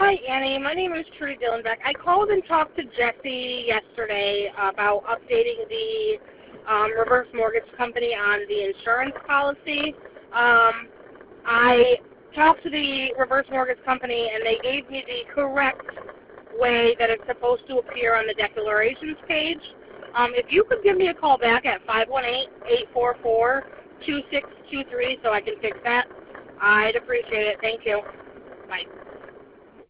Hi, Annie. My name is Trudy Dillenbeck. I called and talked to Jesse yesterday about updating the reverse mortgage company on the insurance policy. I talked to the reverse mortgage company, and they gave me the correct way that it's supposed to appear on the declarations page. If you could give me a call back at 518-844-2623 so I can fix that, I'd appreciate it. Thank you. Bye.